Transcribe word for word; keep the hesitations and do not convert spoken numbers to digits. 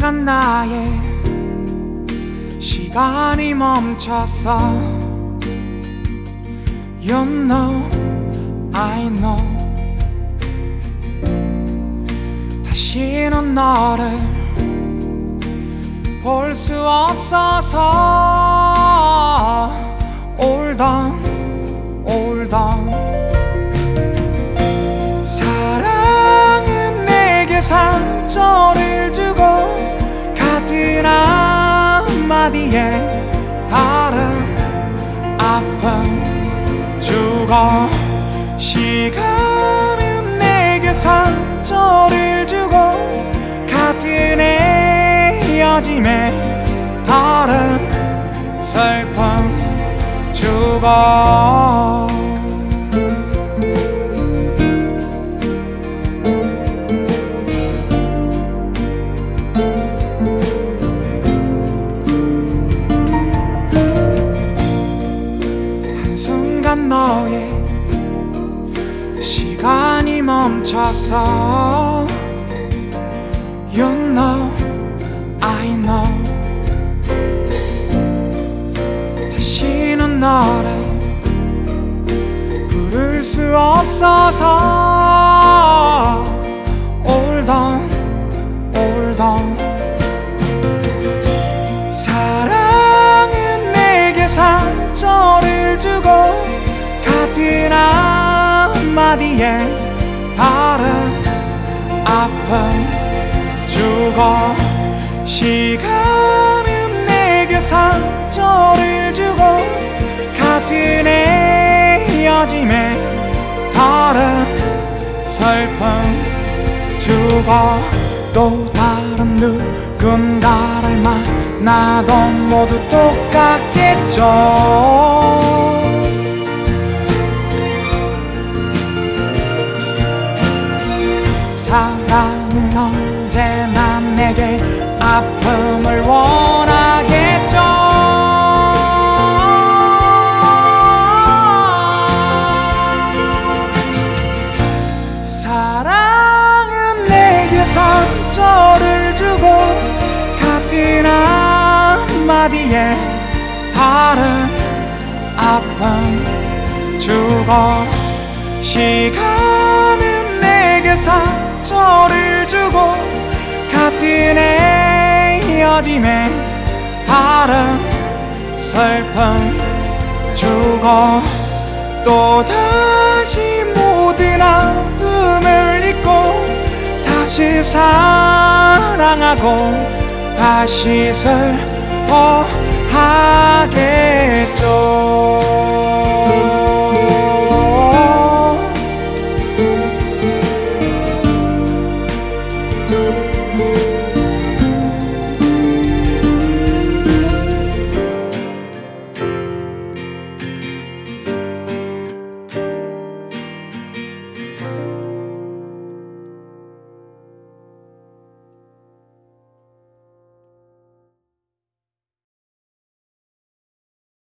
한순간 나의 시간이 멈췄어. You know, I know. 다시는 너를 볼 수 없어서 Hold on, hold on. 사랑은 내게 상처를 주고 같은 한마디에 다른 아픔 주고, 시간은 내게 상처를 주고 같은 헤어짐에 다른 슬픔 주고. 한순간 너의 시간이 멈췄어. You know, I know. 다시는 너를 부를 수 없어서 Hold on, hold on. 사랑은 내게 상처를 주고 같은 한마디에 다른 아픔 주고, 시간은 내게 상처를 주고 같은 헤어짐에 다른 슬픔 주고, 또 다른 누군가를 만나도 모두 똑같겠죠. 사랑은 언제나 내게 아픔을 원하겠죠. 사랑은 내게 상처를 주고 같은 한마디에 다른 아픔 주고, 시간은 내게 상처를 주고 같은 헤어짐에 다른 슬픔 주고, 또다시 모든 아픔을 잊고 다시 사랑하고 다시 슬퍼하겠죠.